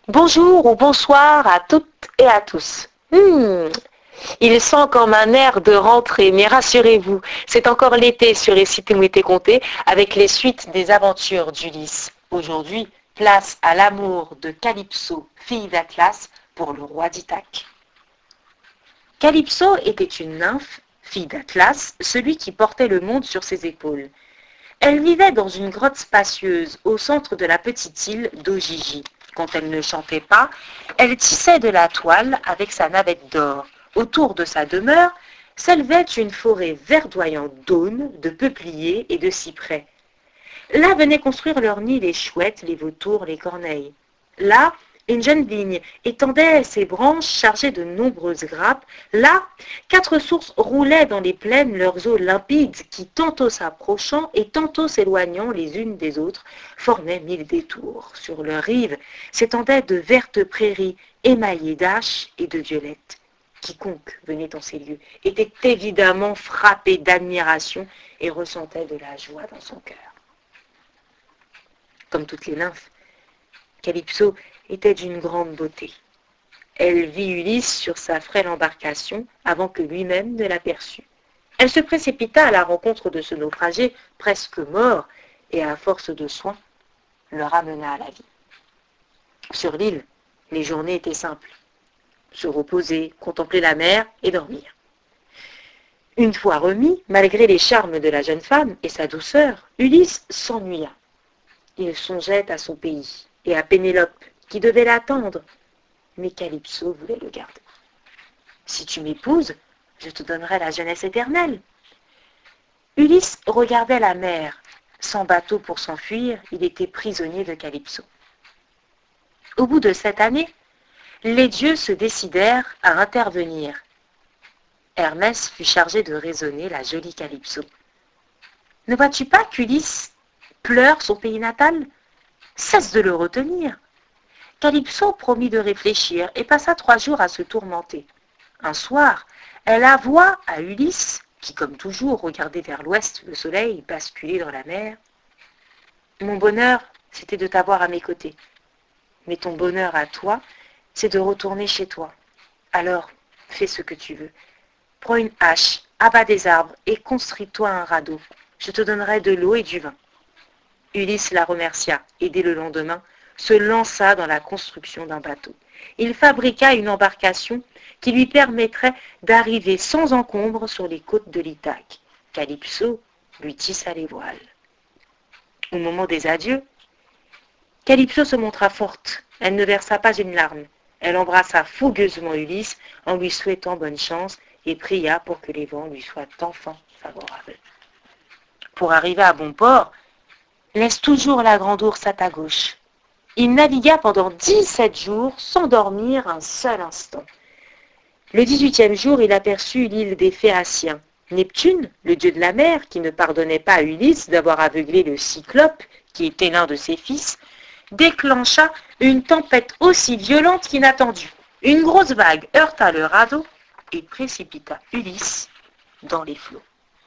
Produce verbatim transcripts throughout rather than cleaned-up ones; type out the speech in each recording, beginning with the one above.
Bonjour ou bonsoir à toutes et à tous. Hmm, il sent comme un air de rentrée, mais rassurez-vous, c'est encore l'été sur Récitez-moi été compté avec les suites des aventures d'Ulysse. Aujourd'hui, place à l'amour de Calypso, fille d'Atlas, pour le roi d'Ithaque. Calypso était une nymphe, fille d'Atlas, celui qui portait le monde sur ses épaules. Elle vivait dans une grotte spacieuse au centre de la petite île d'Ogygie. Quand elle ne chantait pas, elle tissait de la toile avec sa navette d'or. Autour de sa demeure s'élevait une forêt verdoyante d'aunes, de peupliers et de cyprès. Là venaient construire leur nid les chouettes, les vautours, les corneilles. Là, une jeune vigne étendait ses branches chargées de nombreuses grappes. Là, quatre sources roulaient dans les plaines leurs eaux limpides qui, tantôt s'approchant et tantôt s'éloignant les unes des autres, formaient mille détours. Sur leurs rives s'étendaient de vertes prairies émaillées d'aches et de violettes. Quiconque venait en ces lieux était évidemment frappé d'admiration et ressentait de la joie dans son cœur. Comme toutes les nymphes, Calypso était d'une grande beauté. Elle vit Ulysse sur sa frêle embarcation avant que lui-même ne l'aperçût. Elle se précipita à la rencontre de ce naufragé presque mort et à force de soins le ramena à la vie. Sur l'île, les journées étaient simples. Se reposer, contempler la mer et dormir. Une fois remis, malgré les charmes de la jeune femme et sa douceur, Ulysse s'ennuya. Il songeait à son pays et à Pénélope, qui devait l'attendre. Mais Calypso voulait le garder. « Si tu m'épouses, je te donnerai la jeunesse éternelle. » Ulysse regardait la mer. Sans bateau pour s'enfuir, il était prisonnier de Calypso. Au bout de sept années, les dieux se décidèrent à intervenir. Hermès fut chargé de raisonner la jolie Calypso. « Ne vois-tu pas qu'Ulysse pleure son pays natal? Cesse de le retenir. » Calypso promit de réfléchir et passa trois jours à se tourmenter. Un soir, elle avoua à Ulysse, qui comme toujours regardait vers l'ouest le soleil basculer dans la mer. « Mon bonheur, c'était de t'avoir à mes côtés. Mais ton bonheur à toi, c'est de retourner chez toi. Alors, fais ce que tu veux. Prends une hache, abats des arbres et construis-toi un radeau. Je te donnerai de l'eau et du vin. » Ulysse la remercia et dès le lendemain, se lança dans la construction d'un bateau. Il fabriqua une embarcation qui lui permettrait d'arriver sans encombre sur les côtes de l'Ithaque. Calypso lui tissa les voiles. Au moment des adieux, Calypso se montra forte. Elle ne versa pas une larme. Elle embrassa fougueusement Ulysse en lui souhaitant bonne chance et pria pour que les vents lui soient enfin favorables. Pour arriver à bon port, laisse toujours la grande ours à ta gauche. Il navigua pendant dix-sept jours sans dormir un seul instant. Le dix-huitième jour, il aperçut l'île des Phéaciens. Neptune, le dieu de la mer, qui ne pardonnait pas à Ulysse d'avoir aveuglé le Cyclope, qui était l'un de ses fils, déclencha une tempête aussi violente qu'inattendue. Une grosse vague heurta le radeau et précipita Ulysse dans les flots.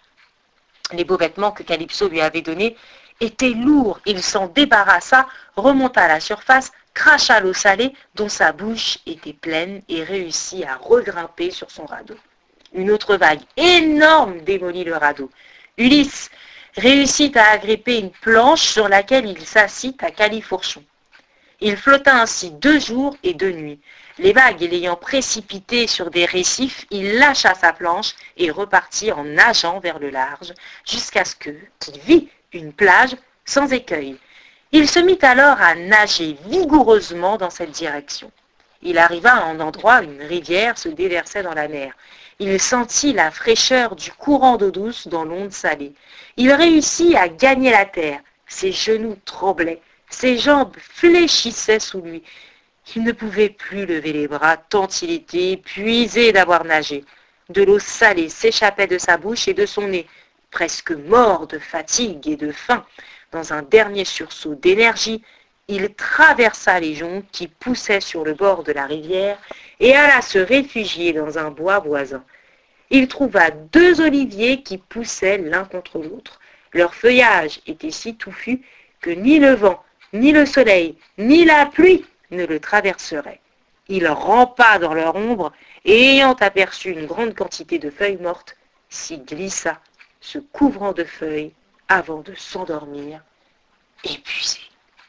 Les beaux vêtements que Calypso lui avait donnés était lourd, il s'en débarrassa, remonta à la surface, cracha l'eau salée dont sa bouche était pleine et réussit à regrimper sur son radeau. Une autre vague énorme démolit le radeau. Ulysse réussit à agripper une planche sur laquelle il s'assit à califourchon. Il flotta ainsi deux jours et deux nuits. Les vagues l'ayant précipité sur des récifs, il lâcha sa planche et repartit en nageant vers le large, jusqu'à ce que, qu'il vit une plage sans écueil. Il se mit alors à nager vigoureusement dans cette direction. Il arriva à un endroit où une rivière se déversait dans la mer. Il sentit la fraîcheur du courant d'eau douce dans l'onde salée. Il réussit à gagner la terre. Ses genoux tremblaient, ses jambes fléchissaient sous lui. Il ne pouvait plus lever les bras tant il était épuisé d'avoir nagé. De l'eau salée s'échappait de sa bouche et de son nez. Presque mort de fatigue et de faim, dans un dernier sursaut d'énergie, il traversa les joncs qui poussaient sur le bord de la rivière et alla se réfugier dans un bois voisin. Il trouva deux oliviers qui poussaient l'un contre l'autre. Leur feuillage était si touffu que ni le vent, ni le soleil, ni la pluie ne le traverserait. Il rampa dans leur ombre et ayant aperçu une grande quantité de feuilles mortes, s'y glissa, se couvrant de feuilles avant de s'endormir, épuisé.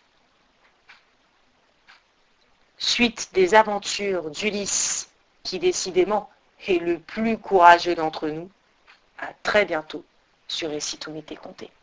Suite des aventures d'Ulysse, qui décidément est le plus courageux d'entre nous. À très bientôt sur Et si tout m'était compté.